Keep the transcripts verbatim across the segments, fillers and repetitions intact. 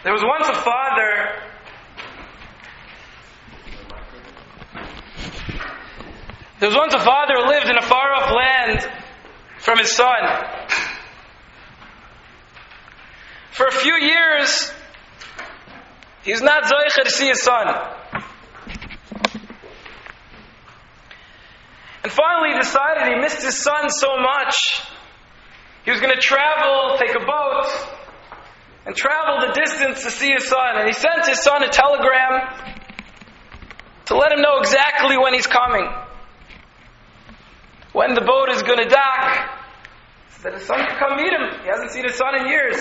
There was once a father There was once a father who lived in a far-off land from his son. For a few years, he was not zoicha to see his son. And finally he decided he missed his son so much, he was going to travel, take a boat, and travel the distance to see his son. And he sent his son a telegram to let him know exactly when he's coming, when the boat is going to dock, so that his son can come meet him. He hasn't seen his son in years.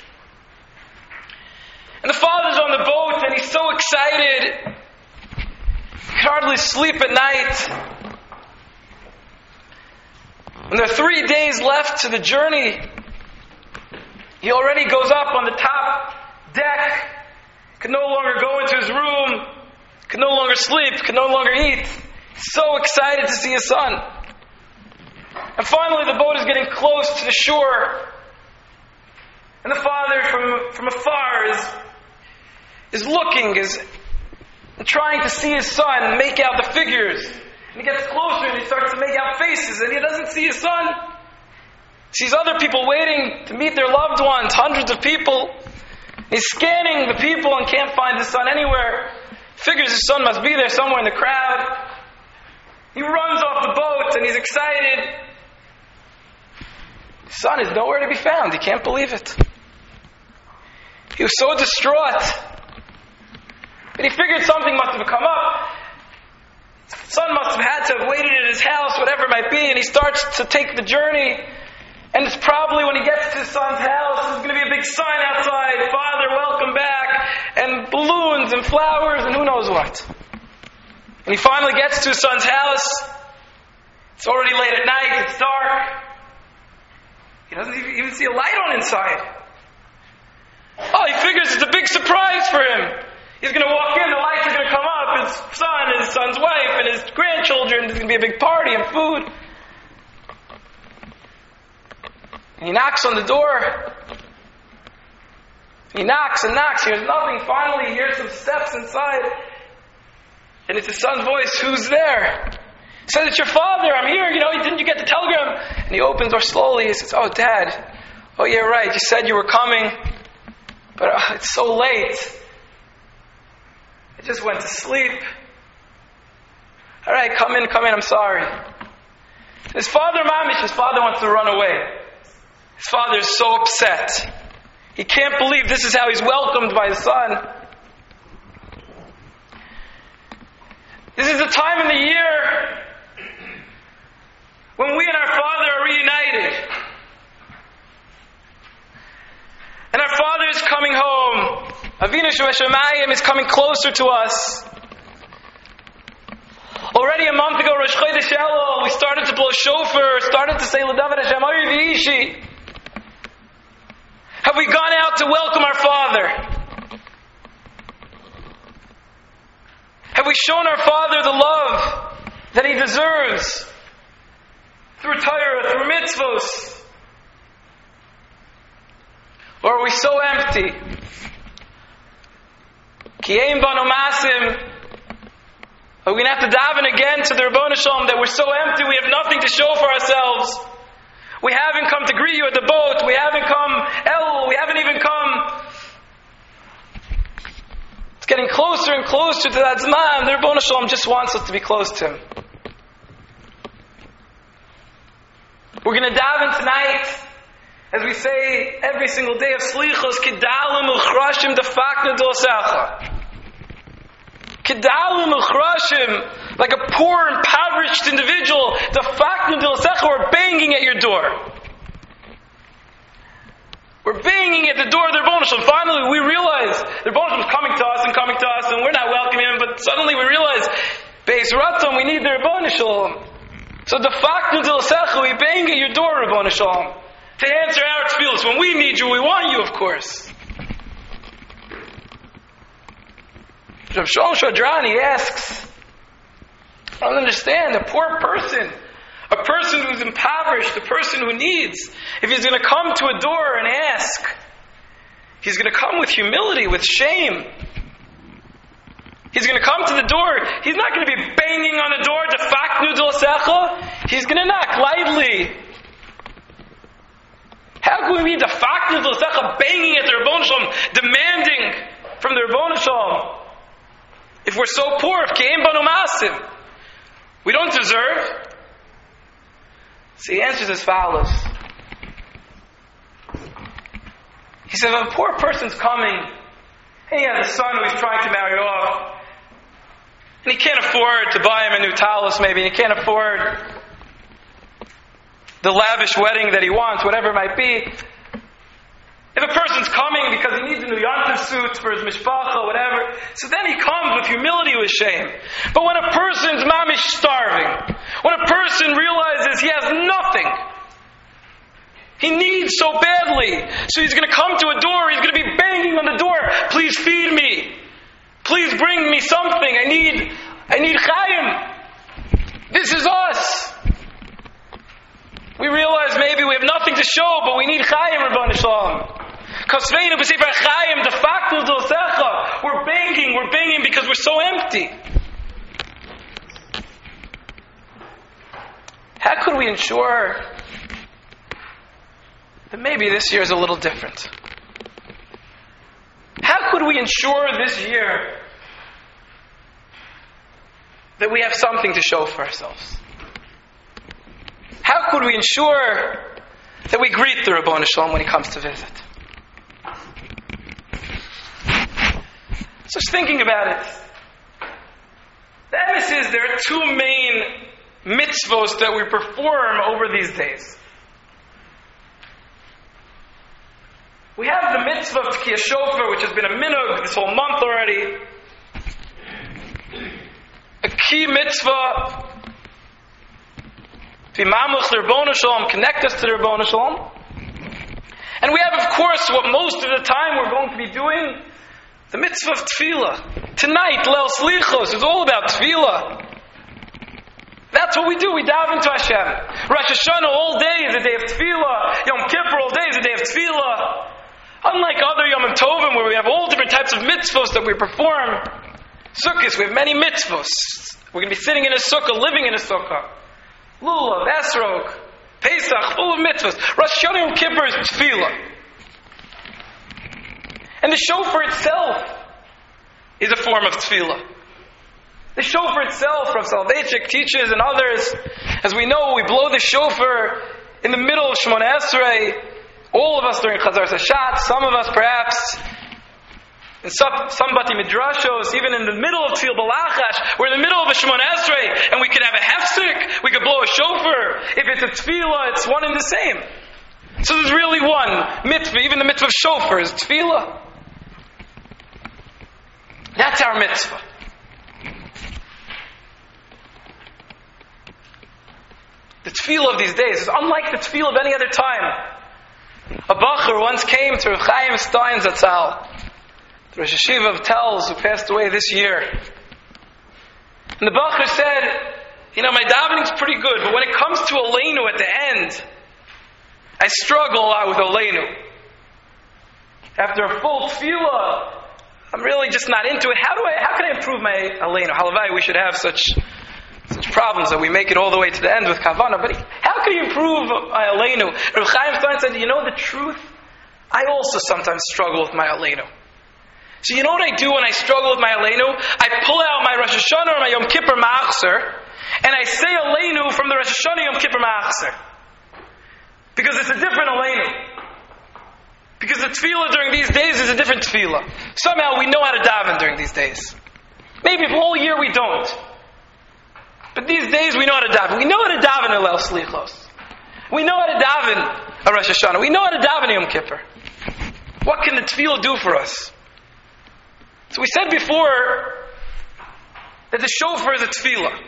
And the father's on the boat, and he's so excited, he can hardly sleep at night. When there are three days left to the journey, he already goes up on the top deck, can no longer go into his room, can no longer sleep, can no longer eat. He's so excited to see his son. And finally the boat is getting close to the shore. And the father from, from afar is, is looking, is trying to see his son and make out the figures. And he gets closer and he starts to make out faces, and he doesn't see his son. He sees other people waiting to meet their loved ones, hundreds of people. He's scanning the people and can't find his son anywhere. Figures his son must be there somewhere in the crowd. He runs off the boat and he's excited. His son is nowhere to be found. He can't believe it. He was so distraught. But he figured something must have come up. His son must have had to have waited at his house, whatever it might be, and he starts to take the journey. And it's probably when he gets to his son's house, there's going to be a big sign outside, "Father, welcome back," and balloons and flowers and who knows what. And he finally gets to his son's house. It's already late at night, it's dark. He doesn't even see a light on inside. Oh, he figures it's a big surprise for him. He's going to walk in, the lights are going to come up, his son, his son's wife, and his grandchildren. There's going to be a big party and food. And he knocks on the door. He knocks and knocks, hears nothing. Finally, he hears some steps inside. And it's his son's voice. "Who's there?" He says, "It's your father, I'm here, you know, didn't you get the telegram?" And he opens the door slowly. He says, "Oh, Dad, oh, yeah, right, you said you were coming, but uh, it's so late. I just went to sleep. All right, come in, come in, I'm sorry." His father, Mamish, his father wants to run away. His father is so upset. He can't believe this is how he's welcomed by his son. This is the time in the year when we and our Father are reunited. And our Father is coming home. Avinu Shebashamayim is coming closer to us. Already a month ago, Rosh Chodesh Elul, we started to blow shofar, started to say L'David Hashem Ari V'ishi. Have we gone out to welcome our Father? Have we shown our Father the love that He deserves through Torah, through mitzvos? Or are we so empty? Ki ein banu masim. Are we going to have to daven again to the Rabbanu Shalom that we're so empty, we have nothing to show for ourselves? We haven't come to greet you at the boat. We haven't come El. We haven't even come. It's getting closer and closer to that Zman. The Rabbanu Shalom just wants us to be close to Him. We're going to daven tonight, as we say every single day of Slichos, Kedalim Uchrashim Defakna Dosacha. Kedalim Uchrashim, like a poor, impoverished individual, Defakna Dosacha, we're banging at your door. We're banging at the door of the Rabbanu Shalom. Finally, we realize the Rabbanu Shalom is coming to us and coming to us, and we're not welcoming Him, but suddenly we realize, Beis Ratzon, we need the Rabbanu Shalom. So Defakna Dosacha, we bang at your door, Rabbanu Shalom, to answer our tefillos. When we need you, we want you, of course. Rav Shalom Shadrani asks, I don't understand, a poor person, a person who's impoverished, a person who needs, if he's going to come to a door and ask, He's going to come with humility, with shame. He's going to come to the door. He's not going to be banging on the door, defaknu d'lasecha. He's going to knock lightly. How can we be defaknu d'lasecha, banging at the Rebbeinu Shalom, demanding from the Rebbeinu Shalom? If we're so poor, if ke'em banu masim, we don't deserve. So he answers as follows. He says, if a poor person's coming, and he has a son who he's trying to marry off, and he can't afford to buy him a new talus maybe, and he can't afford the lavish wedding that he wants, whatever it might be. If a person's coming because he needs a new yontif suit for his mishpacha, whatever, so then he comes with humility, with shame. But when a person's mamish starving, when a person realizes he has nothing, he needs so badly, so he's going to come to a door, he's going to be banging on the door, please feed me, please bring me something, I need, I need chayim. This is us. We realize maybe we have nothing to show, but we need chayim, Rebbeinu Shalom. We're banging, we're banging because we're so empty. How could we ensure that maybe this year is a little different? How could we ensure this year that we have something to show for ourselves? How could we ensure that we greet the Rebbeinu Shalom when he comes to visit? So just thinking about it, the emes is there are two main mitzvos that we perform over these days. We have the mitzvah of Tkiyah Shofar, which has been a minhag this whole month already. A key mitzvah to be mamuch the Rebbeinu Shalom, connect us to the Rebbeinu Shalom. And we have, of course, what most of the time we're going to be doing, the mitzvah of tefillah. Tonight, Leil Slichos is all about tefillah. That's what we do. We dive into Hashem. Rosh Hashanah all day is a day of tefillah. Yom Kippur all day is a day of tefillah. Unlike other Yom Tovim where we have all different types of mitzvahs that we perform, Sukkot, we have many mitzvahs. We're going to be sitting in a sukkah, living in a sukkah. Lulav, Esrog, Pesach, full of mitzvahs. Rosh Hashanah Yom Kippur is tefillah. And the shofar itself is a form of tefillah. The shofar itself, Rav Soloveitchik teaches and others, as we know, we blow the shofar in the middle of Shemona Esrei. All of us during Chazar Sashat, some of us perhaps in some, some Bati Midrashos, even in the middle of Tefillah Balachash, we're in the middle of a Shemona Esrei, and we could have a hefsek, we could blow a shofar. If it's a tefillah, it's one and the same. So there's really one mitzvah, even the mitzvah of shofar is tefillah. That's our mitzvah. The tefillah of these days is unlike the tefillah of any other time. A bacher once came to Rav Chaim Stein Zatzal, the Rosh Hashiva of Telz, who passed away this year. And the bacher said, you know, my davening's pretty good, but when it comes to Aleinu at the end, I struggle a lot with Aleinu. After a full tefillah, I'm really just not into it. How do I? How can I improve my Aleinu? Halavai, we should have such such problems that we make it all the way to the end with Kavana. But how can you improve my Aleinu? Rav Chaim Stein said, you know the truth? I also sometimes struggle with my Aleinu. So you know what I do when I struggle with my Aleinu? I pull out my Rosh Hashanah or my Yom Kippur Ma'achser, and I say Aleinu from the Rosh Hashanah Yom Kippur Ma'achser. Because it's a different Aleinu. Because the tefillah during these days is a different tefillah. Somehow we know how to daven during these days. Maybe the whole year we don't. But these days we know how to daven. We know how to daven a Leil Slichos. We know how to daven a Rosh Hashanah. We know how to daven a Yom Kippur. What can the tefillah do for us? So we said before that the shofar is a tefillah.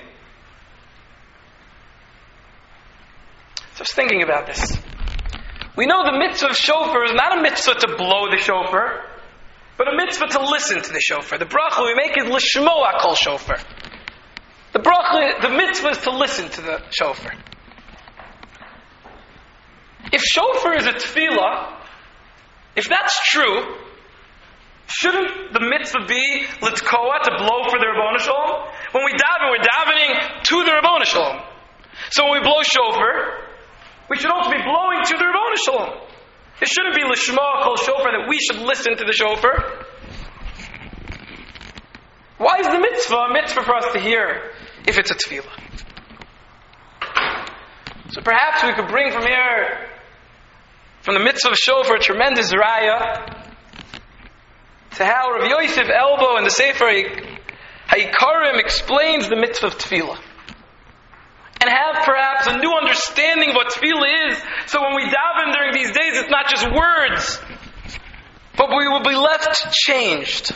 So I was thinking about this. We know the mitzvah of shofar is not a mitzvah to blow the shofar, but a mitzvah to listen to the shofar. The bracha we make is l'shmoa kol shofar. The bracha, the mitzvah is to listen to the shofar. If shofar is a tefillah, if that's true, Shouldn't the mitzvah be Litkoa, to blow for the Rebbeinu Shalom? When we daven, we're davening to the Rebbeinu Shalom. So when we blow shofar, we should also be blowing to the Rebbeinu Shalom. It shouldn't be Lishma Kol Shofar, that we should listen to the shofar. Why is the mitzvah a mitzvah for us to hear if it's a tefillah? So perhaps we could bring from here, from the mitzvah of shofar, a tremendous raya to how Rav Yosef Elbo in the Sefer HaYikarim explains the mitzvah of tefillah. And have perhaps a new understanding of what tefillah is, so when we daven during these days, it's not just words, but we will be left changed.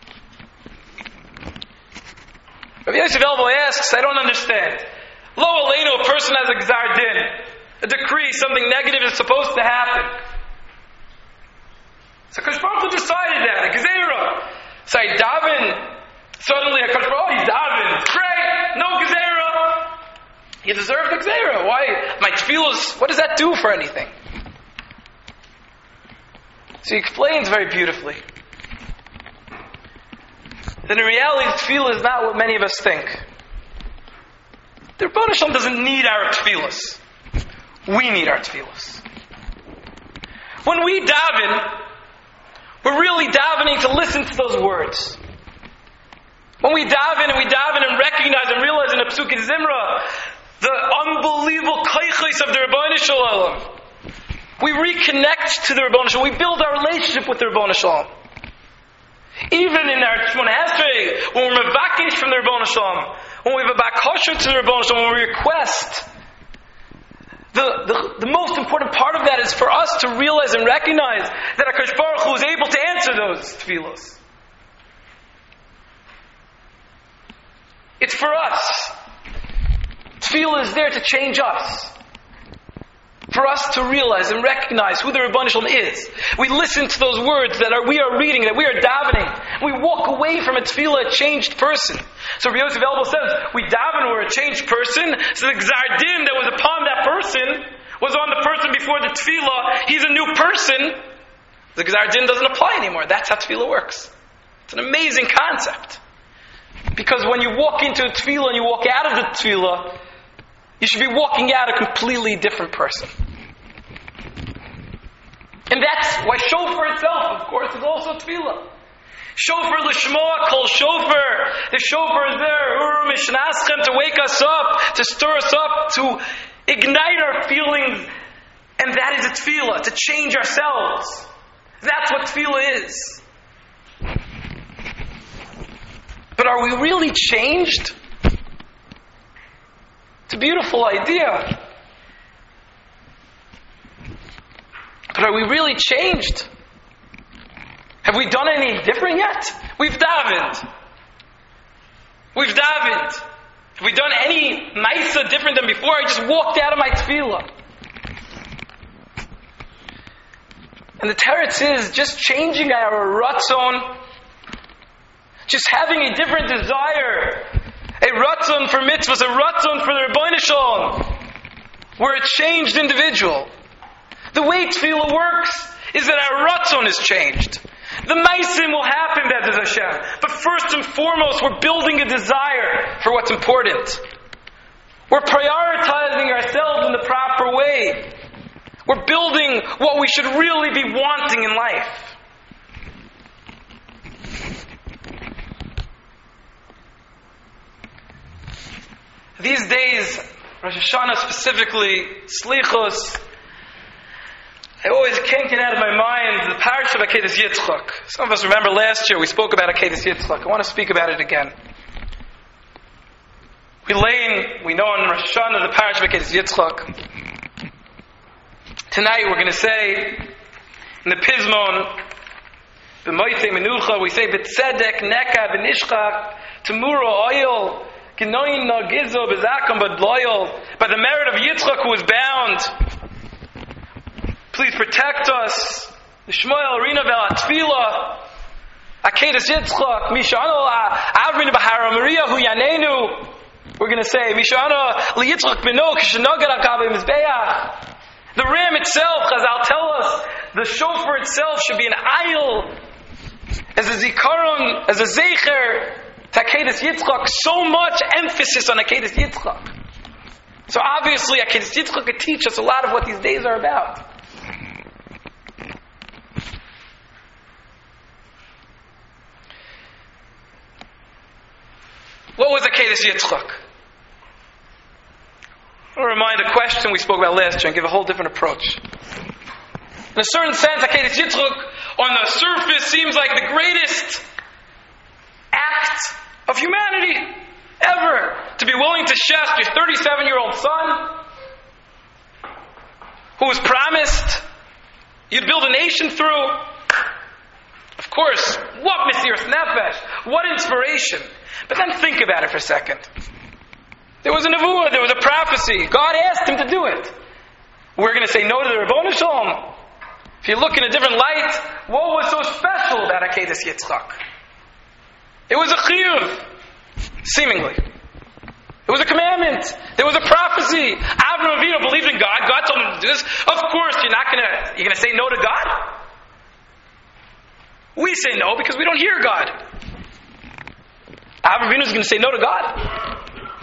Rav Yosef Elbo asks, I don't understand. Lo aleinu, a person has a gzar din, a decree, something negative is supposed to happen. So Hakadosh Baruch Hu decided that, a gezerah. So I daven, suddenly Hakadosh Baruch Hu, he davens, great, no gezerah. You deserve the gezerah. Why? My tefillos, what does that do for anything? So he explains very beautifully that in reality, tefillah is not what many of us think. The Rebbeinu Shalom doesn't need our tefillos. We need our tefillos. When we daven, we're really davening to listen to those words. When we daven and we daven and recognize and realize in the Psukei Zimra the unbelievable kaichos of the Rebbeinu Shalom, we reconnect to the Rebbeinu Shalom. We build our relationship with the Rebbeinu Shalom. Even in our Shemona Esrei, when we're mevakesh from the Rebbeinu Shalom, when we have a bakasha to the Rebbeinu Shalom, when we request, the, the, the most important part of that is for us to realize and recognize that HaKadosh Baruch Hu is able to answer those tefillos. It's for us. Tefillah is there to change us. For us to realize and recognize who the Rebbeinu Shalom is. We listen to those words that are, we are reading, that we are davening. We walk away from a tefillah, a changed person. So Rabbi Yosef Elbo says, we daven, we're a changed person. So the gzar din that was upon that person was on the person before the tefillah. He's a new person. The gzar din doesn't apply anymore. That's how tefillah works. It's an amazing concept. Because when you walk into a tefillah and you walk out of the tefillah, you should be walking out a completely different person. And that's why shofar itself, of course, is also tefillah. Shofar l'shmoa kol shofar. The shofar is there, uru mishnaschem, to wake us up, to stir us up, to ignite our feelings. And that is a tefillah, to change ourselves. That's what tefillah is. But are we really changed? It's a beautiful idea. But are we really changed? Have we done any different yet? We've davened. We've davened. Have we done any nicer different than before? I just walked out of my tefillah. And the teretz is just changing our ratzon, just having a different desire. A ratzon for mitzvahs, a ratzon for the Rebbeinu Shalom. We're a changed individual. The way tefillah works is that our ratzon is changed. The maisim will happen, Be'ezus Hashem. But first and foremost, we're building a desire for what's important. We're prioritizing ourselves in the proper way. We're building what we should really be wanting in life. These days, Rosh Hashanah specifically, Slichos, I always can't get out of my mind the parasha of Akedas Yitzchak. Some of us remember last year we spoke about Akedas Yitzchak. I want to speak about it again. We lay in, we know in Rosh Hashanah the parasha of Akedas Yitzchak. Tonight we're going to say, in the Pizmon, B'moitei Menucha, we say, B'tzedek, Neka, B'nishchak, Temura, Oil, by the merit of Yitzchak who was bound, please protect us. Shmuel Rina Vel Atfila Akedas Yitzchak Mishana Avrin Bahara Maria Hu Yanenu. We're going to say Mishana LiYitzchak Beno Kishnogar Akav Mizbeach. The ram itself, Chazal tell us, the shofar itself should be an aisle as a zikaron, as a zecher, to Akedas Yitzchak, so much emphasis on Akedas Yitzchak. So obviously, Akedas Yitzchak could teach us a lot of what these days are about. What was Akedas Yitzchak? I'll remind a question we spoke about last year and give a whole different approach. In a certain sense, Akedas Yitzchak, on the surface, seems like the greatest act of humanity ever. To be willing to shest your thirty-seven-year-old son, who was promised you'd build a nation through. Of course, what Mesiras Nefesh, what inspiration. But then think about it for a second. There was a nevuah, there was a prophecy. God asked him to do it. We're going to say no to the Ribono Shel Olam. If you look in a different light, what was so special about Akedas Yitzchak? It was a chiyuv, seemingly. It was a commandment. There was a prophecy. Avraham Avinu believed in God. God told him to do this. Of course, you're not going to, you're going to say no to God? We say no because we don't hear God. Avraham Avinu is going to say no to God.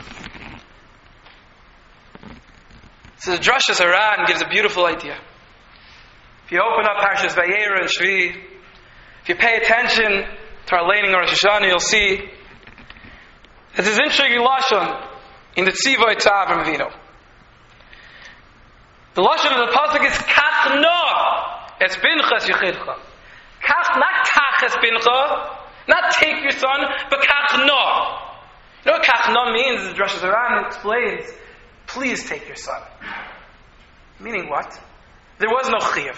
So the Drashas Haran gives a beautiful idea. If you open up Parshas Vayera and Shvi, if you pay attention to our laning Rosh Hashanah, you'll see that there's intriguing lashon in the Tzivos to Avraham Avinu. The lashon of the pasuk is Kach no es binchas yichidcha. Kach, not Kach es bincha, not take your son, but Kach no. You know what Kach no means? The Drashas Haran explains. Please take your son. Meaning what? There was no chiyuv.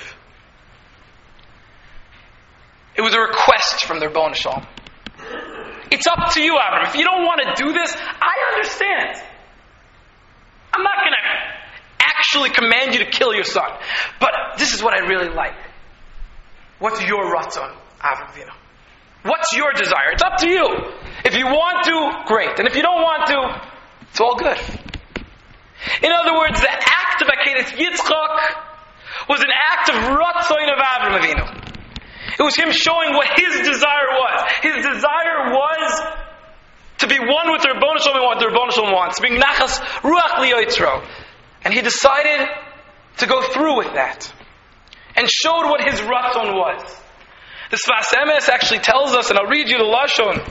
It was a request from the Ribono Shel Olam. It's up to you, Avraham. If you don't want to do this, I understand. I'm not going to actually command you to kill your son. But this is what I really like. What's your ratzon, Avraham Avinu? What's your desire? It's up to you. If you want to, great. And if you don't want to, it's all good. In other words, the act of Akedas Yitzchak was an act of ratzon of Avraham Avinu. It was him showing what his desire was. His desire was to be one with the Ribono Shel Olam, what the Ribono Shel Olam wants, being nachas ruach liyotzro. And he decided to go through with that, and showed what his ratzon was. The Sfas Emes actually tells us, and I'll read you the lashon,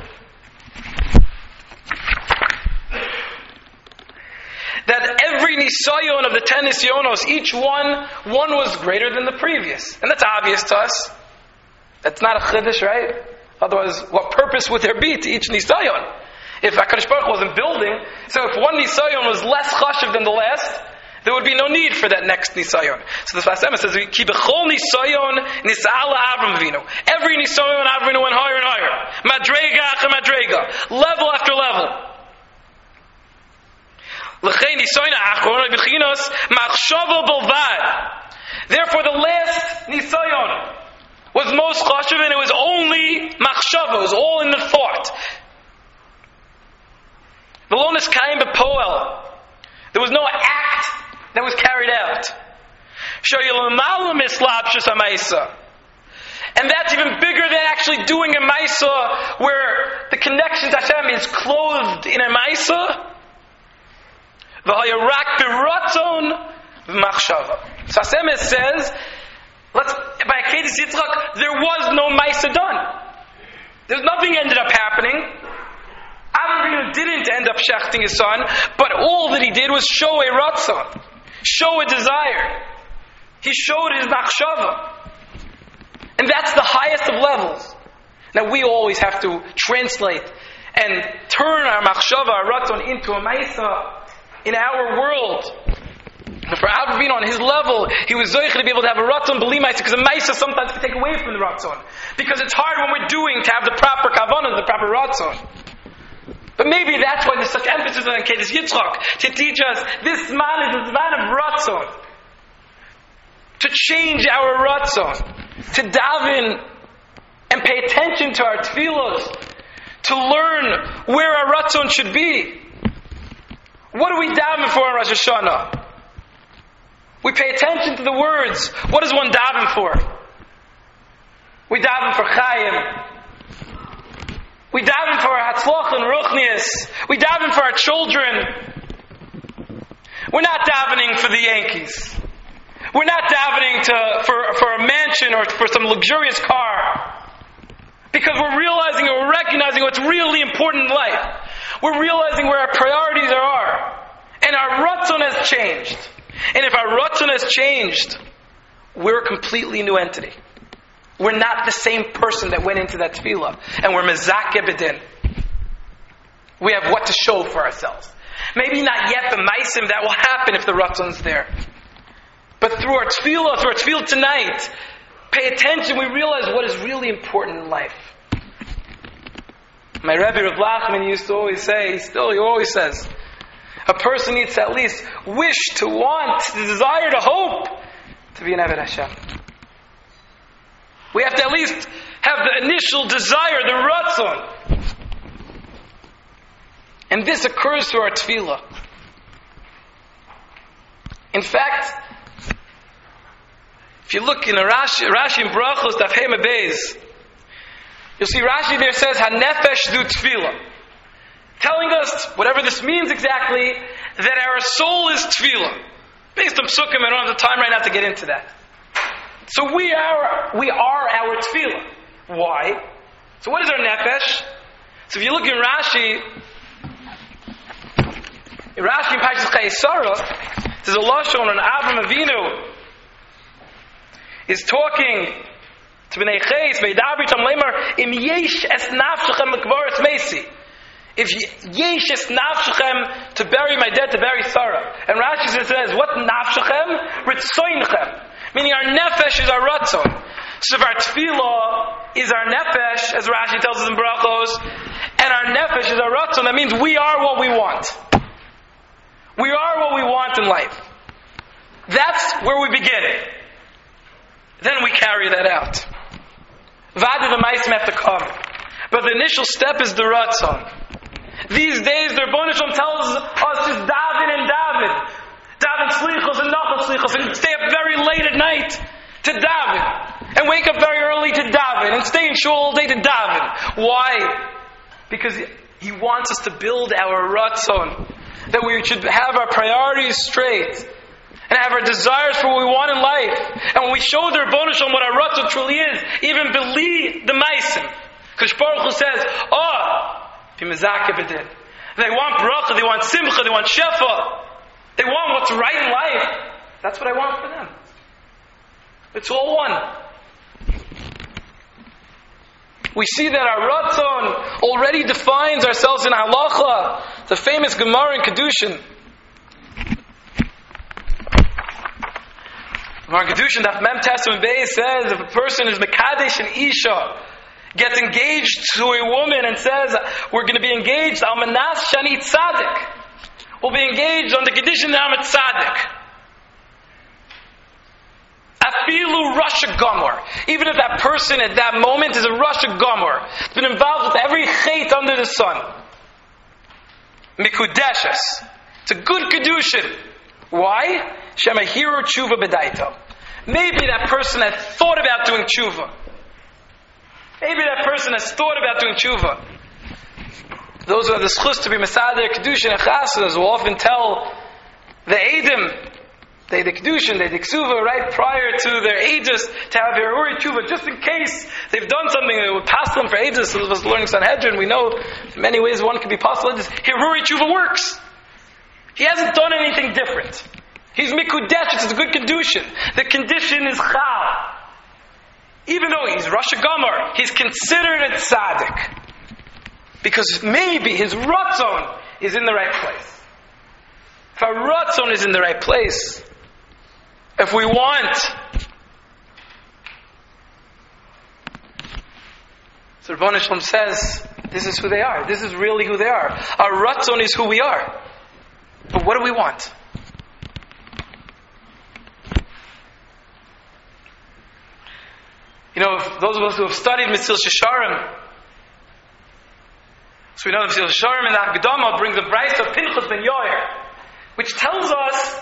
that every nisayon of the ten nisyonos, each one, one was greater than the previous. And that's obvious to us. That's not a chiddush, right? Otherwise, what purpose would there be to each nisayon? If HaKadosh Baruch Hu wasn't building, so if one nisayon was less chashuv than the last, there would be no need for that next nisayon. So the Sfas Emes says, Ki b'chol nisayon nisa'ala Avraham Avinu. Every nisayon Avraham Avinu went higher and higher. Madrega after madrega. Level after level. Therefore, the last nisayon was most chashuv, and it was only machshava. It was all in the thought. Velonis kaim b'poel. There was no act that was carried out. And that's even bigger than actually doing a maisa, where the connection to Hashem is clothed in a maisa. V'hayarak b'ratzon v'machshava. Sfas Emes says, let's, by Akedas Yitzchak, there was no maisa done. There's nothing ended up happening. Avraham didn't end up shechting his son, but all that he did was show a ratzon, show a desire. He showed his machshava. And that's the highest of levels. Now we always have to translate and turn our machshava, our ratzon, into a maisa in our world. And for Avraham on his level, he was zoich to be able to have a ratzon b'li maisa, because a maisa sometimes can take away from the ratzon. Because it's hard when we're doing to have the proper kavanah, the proper ratzon. But maybe that's why there's such emphasis on Akedas Yitzchak, to teach us this man is a man of ratzon. To change our ratzon, to daven and pay attention to our tefillos, to learn where our ratzon should be. What do we daven for on Rosh Hashanah? We pay attention to the words. What does one daven for? We daven for chayim. We daven for our hatzlach and ruchnius. We daven for our children. We're not davening for the Yankees. We're not davening to, for, for a mansion or for some luxurious car. Because we're realizing and we're recognizing what's really important in life. We're realizing where our priorities are. And our ratzon has changed. And if our ratzon has changed, we're a completely new entity. We're not the same person that went into that tefillah. And we're mezakeh b'din. We have what to show for ourselves. Maybe not yet the maisim that will happen if the ratzon's there. But through our tefillah, through our tefillah tonight, pay attention, we realize what is really important in life. My Rebbe Rav Lachman used to always say, he still he always says, a person needs to at least wish, to want, to desire, to hope to be an Eved Hashem. We have to at least have the initial desire, the ratzon. And this occurs through our tefillah. In fact, if you look in a Rashi, Rashi in Brachos, Daf Hey Beis, you'll see Rashi there says, HaNefesh du tefillah. Telling us, whatever this means exactly, that our soul is tefillah. Based on Psukim, I don't have the time right now to get into that. So we are, we are our tefillah. Why? So what is our nefesh? So if you look in Rashi, in Rashi in Parshas Chayesara, there's a lashon on Avram Avinu is talking to Bnei Ches, Veidaber Itam Lemar, Im yesh es nafshechem lekvaras meisi. If yesh es nafshechem to bury my dead, to bury Sarah. And Rashi says, what nafshechem? Ritzoinchem. Meaning our nefesh is our ratzon. So if our tefillah is our nefesh, as Rashi tells us in Brachos, and our nefesh is our ratzon, that means we are what we want. We are what we want in life. That's where we begin. Then we carry that out. Vada the maisim have to come. But the initial step is the ratzon. These days, the Rebbeinu Shalom tells us just daven and daven. Daven slichos and nachal slichos, and stay up very late at night to daven. And wake up very early to daven. And stay in shul all day to daven. Why? Because He wants us to build our ratzon. That we should have our priorities straight. And have our desires for what we want in life. And when we show the Rebbeinu Shalom what our ratzon truly is, even believe the maisim. Because Baruch Hu says, oh, be mezakeh b'din. They want bracha, they want simcha, they want shefa. They want what's right in life. That's what I want for them. It's all one. We see that our ratzon already defines ourselves in halacha. The famous Gemara in Kedushin. Gemara in Kedushin, Daf Mem Testament Beis says, if a person is mekadesh and isha, gets engaged to a woman and says, we're going to be engaged, Almanas Shani Tzadik. We'll be engaged on the condition that I'm a Tzadik. Afilu Rasha Gomor. Even if that person at that moment is a Rasha Gomor, it's been involved with every chait under the sun. Mikudeshes. It's a good Kedushin. Why? Shemahiru Tshuva B'daito. Maybe that person had thought about doing Tshuva. Maybe that person has thought about doing tshuva. Those who have the schus to be mesader kedushin and chassidus will often tell the eidim, they the kedushin, they the ksuva, right prior to their ages to have hiruri tshuva, just in case they've done something that would pass them for ages. Those of us learning Sanhedrin, we know in many ways one can be possible. Hiruri tshuva works. He hasn't done anything different. He's mikudesh. It's a good kedushin. The condition is chal. Even though he's Rasha Gomor, he's considered a tzaddik. Because maybe his ratzon is in the right place. If our ratzon is in the right place, if we want, so Rebbeinu Shalom says, this is who they are. This is really who they are. Our ratzon is who we are. But what do we want? You know, those of us who have studied Mesil Shesharim, so we know that Mesil Shesharim in the Haggadah brings a brayso of Pinchas ben Yair, which tells us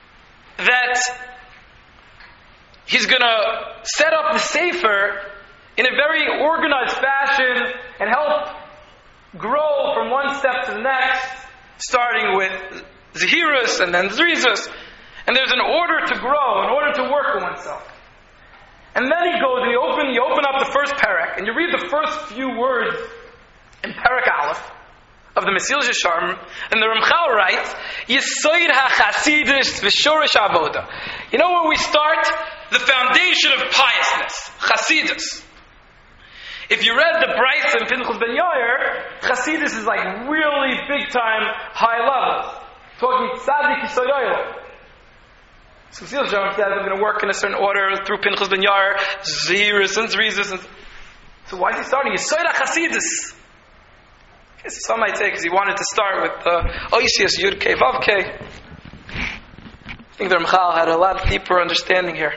that he's going to set up the Sefer in a very organized fashion and help grow from one step to the next, starting with Zehirus and then Zrizus. And there's an order to grow, an order to work on oneself. And then he goes and you open, you open up the first parak, and you read the first few words in Parak Aleph of the Mesilas Yesharim, and the Ramchal writes, Yesoid HaChasidus V'Shorish Avoda. You know where we start? The foundation of piousness, Chasidus. If you read the Bryce and Pinchas Ben Yair, Chasidus is like really big time, high levels. Talking Tzadik Yesoid Oil. So Mesilas Yesharim says, I'm going to work in a certain order through Pinchas Ben Yair, Zirus and Zrizus. And so why is he starting? Yesoid HaChasidus. Some might say because he wanted to start with uh, Oisius Yud Kei Vav Kei. I think the Ramchal had a lot deeper understanding here.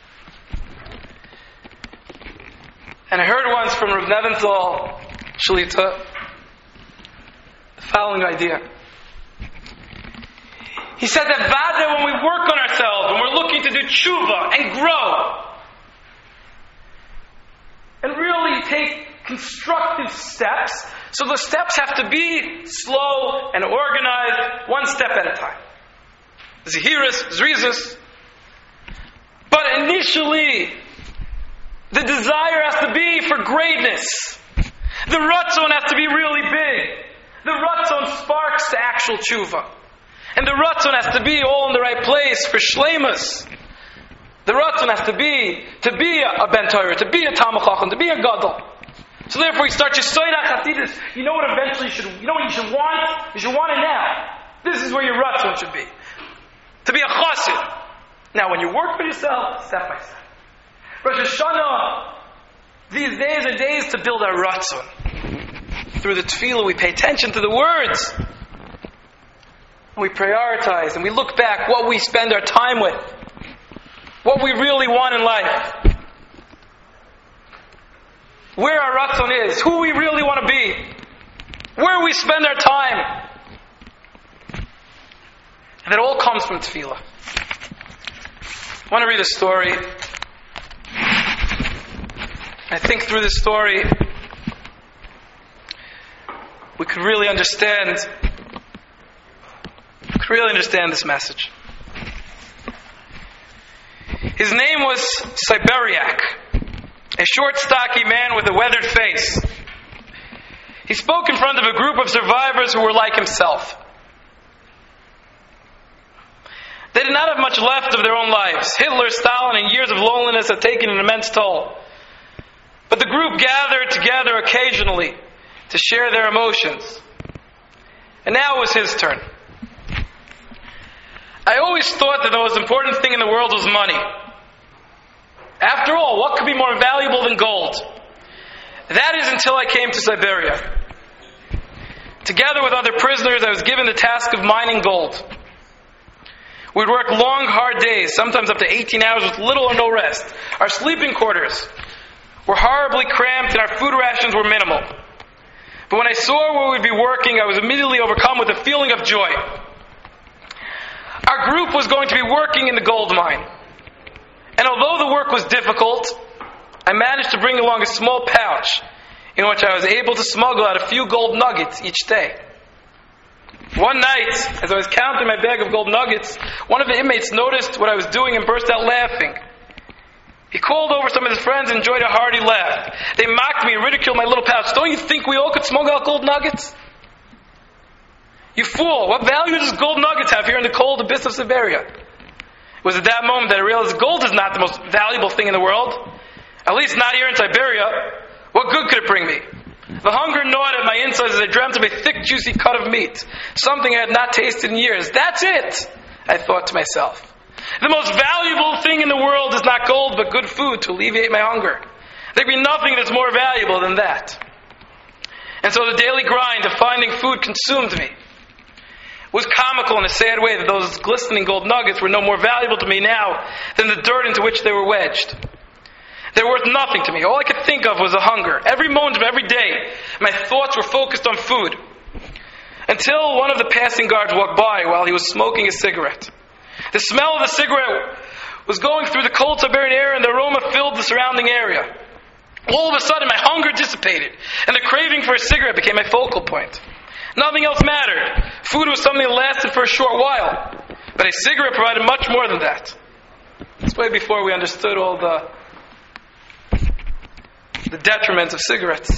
And I heard once from Rav Neventhal Shalita the following idea. He said that Vada, when we work on ourselves, when we're looking to do tshuva and grow, and really take constructive steps, so the steps have to be slow and organized, one step at a time. Zehirus, Zrizus. But initially, the desire has to be for greatness. The ratzon has to be really big. The ratzon sparks to actual tshuva. And the ratzon has to be all in the right place for shleimus. The ratzon has to be to be a ben Torah, to be a Talmid Chacham, to be a gadol. So therefore, you start your Yesoid HaChasidus. You know what eventually you should. You know what you should want. You should want it now. This is where your ratzon should be. To be a chassid. Now, when you work for yourself, step by step. Rosh Hashanah, these days are days to build our ratzon. Through the tefillah, we pay attention to the words. We prioritize and we look back what we spend our time with. What we really want in life. Where our ratzon is. Who we really want to be. Where we spend our time. And it all comes from tefillah. I want to read a story. I think through this story we could really understand we could really understand this message. His name was Siberiak, a short, stocky man with a weathered face. He spoke in front of a group of survivors who were like himself. They did not have much left of their own lives. Hitler, Stalin, and years of loneliness had taken an immense toll. But the group gathered together occasionally to share their emotions. And now it was his turn. I always thought that the most important thing in the world was money. After all, what could be more valuable than gold? That is until I came to Siberia. Together with other prisoners, I was given the task of mining gold. We'd work long, hard days, sometimes up to eighteen hours with little or no rest. Our sleeping quarters were horribly cramped and our food rations were minimal. But when I saw where we'd be working, I was immediately overcome with a feeling of joy. Our group was going to be working in the gold mine. And although the work was difficult, I managed to bring along a small pouch in which I was able to smuggle out a few gold nuggets each day. One night, as I was counting my bag of gold nuggets, one of the inmates noticed what I was doing and burst out laughing. He called over some of his friends and enjoyed a hearty laugh. They mocked me and ridiculed my little pouch. Don't you think we all could smuggle out gold nuggets? You fool, what value does gold nuggets have here in the cold abyss of Siberia? It was at that moment that I realized gold is not the most valuable thing in the world. At least not here in Siberia. What good could it bring me? The hunger gnawed at my insides as I dreamt of a thick, juicy cut of meat. Something I had not tasted in years. That's it, I thought to myself. The most valuable thing in the world is not gold, but good food to alleviate my hunger. There'd be nothing that's more valuable than that. And so the daily grind of finding food consumed me. It was comical in a sad way that those glistening gold nuggets were no more valuable to me now than the dirt into which they were wedged. They were worth nothing to me. All I could think of was a hunger. Every moment of every day, my thoughts were focused on food. Until one of the passing guards walked by while he was smoking a cigarette. The smell of the cigarette was going through the cold Siberian air and the aroma filled the surrounding area. All of a sudden, my hunger dissipated, and the craving for a cigarette became my focal point. Nothing else mattered. Food was something that lasted for a short while, but a cigarette provided much more than that. That's way before we understood all the the detriments of cigarettes.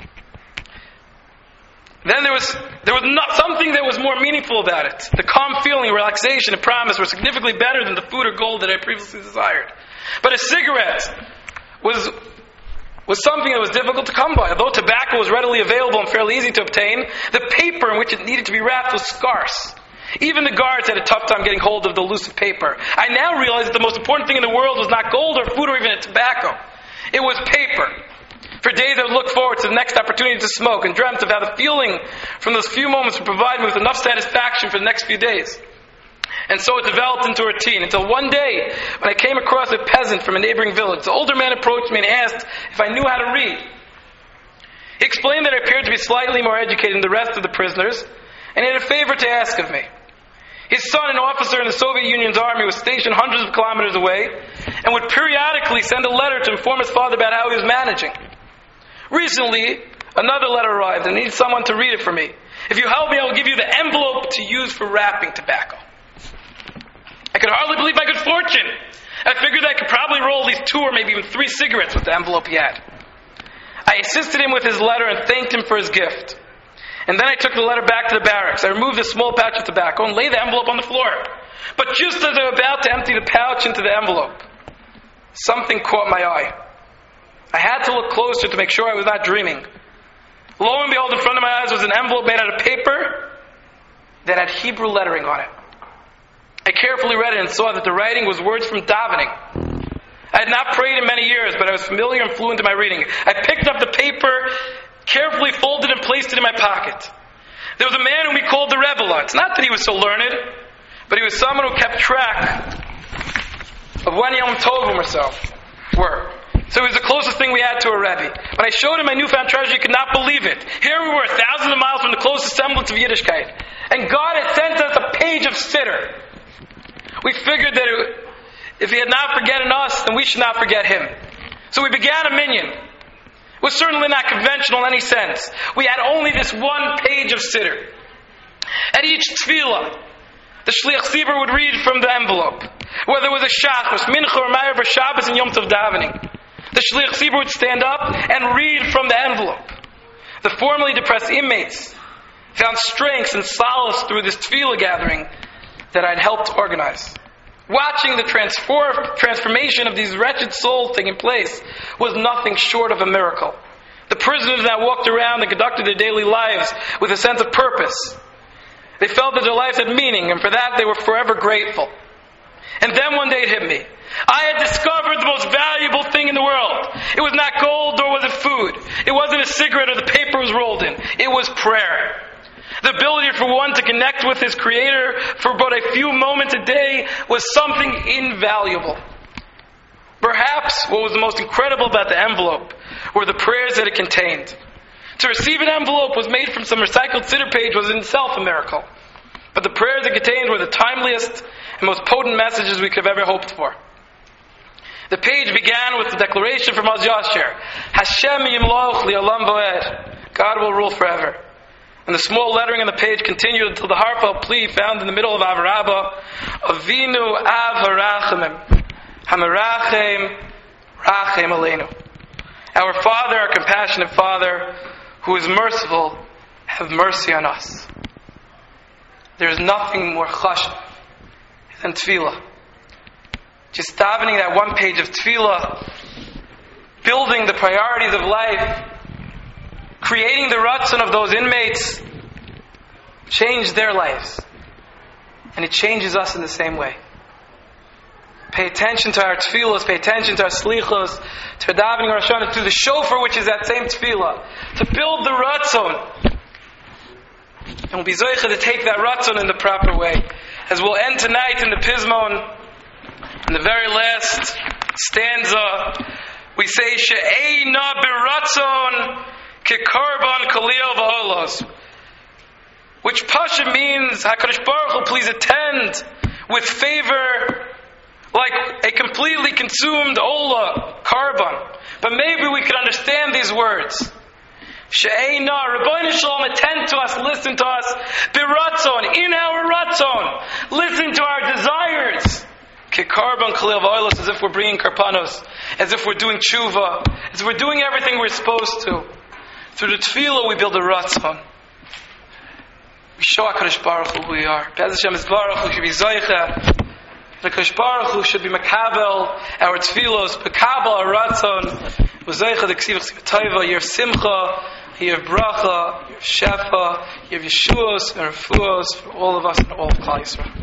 Then there was there was not something that was more meaningful about it. The calm feeling, relaxation, and promise were significantly better than the food or gold that I previously desired. But a cigarette was was something that was difficult to come by. Although tobacco was readily available and fairly easy to obtain, the paper in which it needed to be wrapped was scarce. Even the guards had a tough time getting hold of the elusive paper. I now realized that the most important thing in the world was not gold or food or even tobacco. It was paper. For days I would look forward to the next opportunity to smoke and dreamt of how the feeling from those few moments would provide me with enough satisfaction for the next few days. And so it developed into a routine, until one day, when I came across a peasant from a neighboring village. The older man approached me and asked if I knew how to read. He explained that I appeared to be slightly more educated than the rest of the prisoners, and he had a favor to ask of me. His son, an officer in the Soviet Union's army, was stationed hundreds of kilometers away, and would periodically send a letter to inform his father about how he was managing. Recently, another letter arrived, and I needed someone to read it for me. If you help me, I will give you the envelope to use for wrapping tobacco. I could hardly believe my good fortune. I figured I could probably roll at least two or maybe even three cigarettes with the envelope he had. I assisted him with his letter and thanked him for his gift. And then I took the letter back to the barracks. I removed a small pouch of tobacco and laid the envelope on the floor. But just as I was about to empty the pouch into the envelope, something caught my eye. I had to look closer to make sure I was not dreaming. Lo and behold, in front of my eyes was an envelope made out of paper that had Hebrew lettering on it. I carefully read it and saw that the writing was words from davening. I had not prayed in many years, but I was familiar and fluent in my reading. I picked up the paper, carefully folded and placed it in my pocket. There was a man whom we called the Rebbe. It's not that he was so learned, but he was someone who kept track of when Yom Tovim or so were. So he was the closest thing we had to a Rebbe. When I showed him my newfound treasure, he could not believe it. Here we were, thousands of miles from the closest semblance of Yiddishkeit. And God had sent us a page of Siddur. We figured that it, if he had not forgotten us, then we should not forget him. So we began a minyan. It was certainly not conventional in any sense. We had only this one page of Siddur. At each tefillah, the Shliach Tzibur would read from the envelope. Whether it was a Shachos, Mincha, or Ma'ariv, or Shabbos, and Yom Tov davening. The Shliach Tzibur would stand up and read from the envelope. The formerly depressed inmates found strength and solace through this tefillah gathering that I'd helped organize. Watching the transform, transformation of these wretched souls taking place was nothing short of a miracle. The prisoners now walked around and conducted their daily lives with a sense of purpose. They felt that their lives had meaning, and for that they were forever grateful. And then one day it hit me. I had discovered the most valuable thing in the world. It was not gold, nor was it food. It wasn't a cigarette or the paper was rolled in. It was prayer. The ability for one to connect with his Creator for but a few moments a day was something invaluable. Perhaps what was the most incredible about the envelope were the prayers that it contained. To receive an envelope was made from some recycled Siddur page was in itself a miracle. But the prayers it contained were the timeliest and most potent messages we could have ever hoped for. The page began with the declaration from Az Yasher, Hashem yimloch li'olam voed. God will rule forever. And the small lettering on the page continued until the heartfelt plea found in the middle of Avarabba, Avinu Av Harachamim, Hamarachem Rachem Aleinu. Our Father, our compassionate Father, who is merciful, have mercy on us. There is nothing more chashuv than tefillah. Just davening that one page of tefillah, building the priorities of life, creating the ratzon of those inmates, changed their lives. And it changes us in the same way. Pay attention to our tefillahs, pay attention to our slichos, to our davening Rosh Hashanah, to the shofar, which is that same tefillah, to build the ratzon. And we'll be zoicha to take that ratzon in the proper way. As we'll end tonight in the Pismon, in the very last stanza, we say, She'eina b'ratzon Kikarban Kalil V'Holos, which Pasha means, HaKadosh Baruch Hu, please attend with favor like a completely consumed ola, carbon. But maybe we could understand these words. She'eina, Rabbeinu Shalom, attend to us, listen to us, biratzon, in our ratzon, listen to our desires. Kekarban kalil v'olos, as if we're bringing karpanos, as if we're doing tshuva, as if we're doing everything we're supposed to. Through the tefillah we build a ratzon. We show HaKadosh Baruch Hu who we are. Be'ez Hashem is Baruch Hu should be zoicha. The HaKadosh Baruch Hu should be makabel our tefillos, makabel our ratzon. Uzoicha the ksivach sivatoiva, year simcha, year bracha, year shefa, year yeshuos, and refuos for all of us and all of Klal Yisrael.